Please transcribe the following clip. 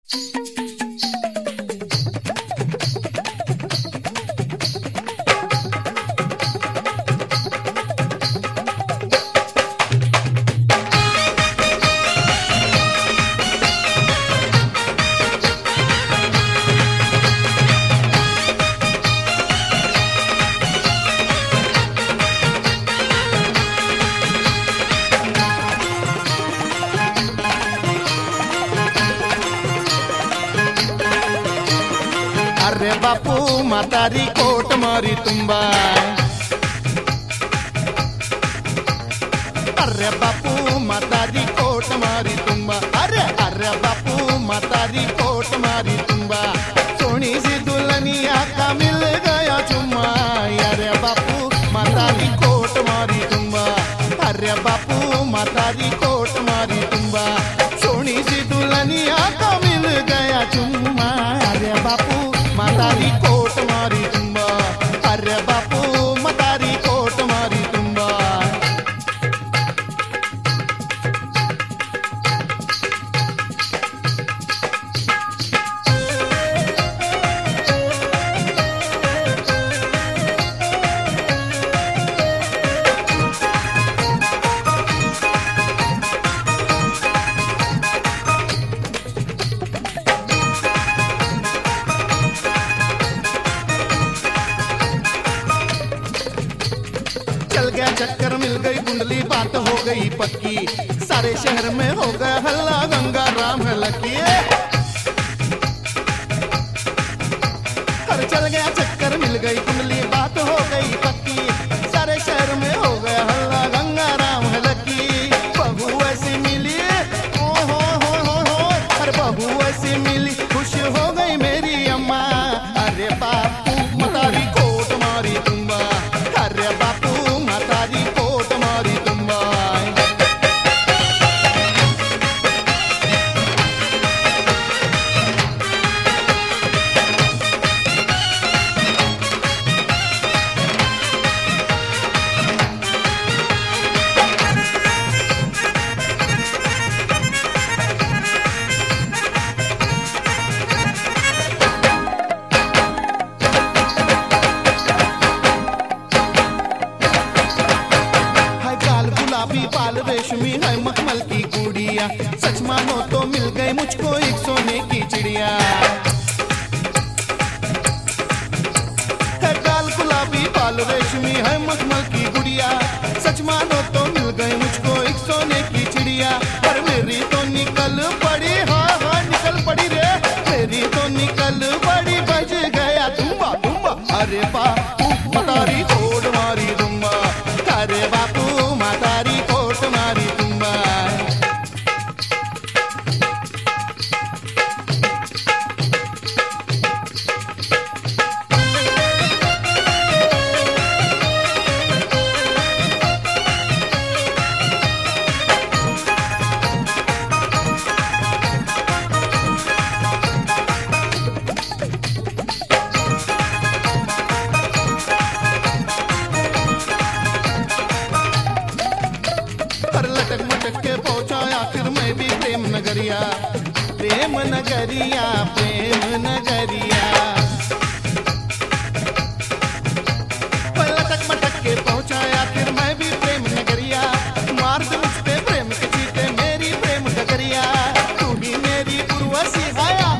अरे बापू म्हातारी कोट मारी तुम्बा, अरे बापू म्हातारी कोट मारी तुम्बा, अरे अरे बापू म्हातारी कोट मारी तुम्बा, सोनी सी दुल्हनिया का मिल गया चुम्मा। अरे बापू म्हातारी कोट मारी तुम्बा, अरे बापू म्हातारी कोट मारी तुम्बा, सोनी सी दुल्हनिया का मिल गया चुम्मा। अरे बापू म्हातारी कोट मारी तुम्बा, अरे बापू म्हातारी कोट मारी तुम्बा। चक्कर मिल गई कुंडली, बात हो गई पक्की, सारे शहर में हो गया हल्ला, गंगा राम है लकी। हर चल गया चक्कर मिल गई कुंडली, बात हो गई पक्की, सारे शहर में हो गया हल्ला, गंगा राम है लकी। बहू ऐसी मिली, ओ हो, हर बहू ऐसी मिली, खुश हो गई मेरी अम्मा। अरे बापू म्हातारी कोट मारी तुम्बा, अरे बापू म्हातारी कोट मारी तुम्बा। बाल रेशमी है मखमल की गुड़िया, सच मानो तो मिल गई मुझको एक सोने की चिड़िया। है गाल गुलाबी बाल रेशमी है मखमल की गुड़िया, सच मानो तो मिल गई मुझको एक सोने की चिड़िया। पर मेरी तो निकल पड़ी, हाँ निकल पड़ी रे, मेरी तो निकल पड़ी, बज गया तुम्बा तुम्बा। अरे बापू म्हातारी कोट मारी तुम्बा, अरे बापू म्हातारी कोट मारी तुम्बा। लटक मटक के पहुंचा आखिर मैं भी प्रेम नगरिया, प्रेम नगरिया, प्रेम नगरिया। लटक मटक के पहुंचा आखिर मैं भी प्रेम नगरिया, मार दे मुझ पे प्रेम के चीते मेरी प्रेम नगरिया। तू ही मेरी उर्वशी, आया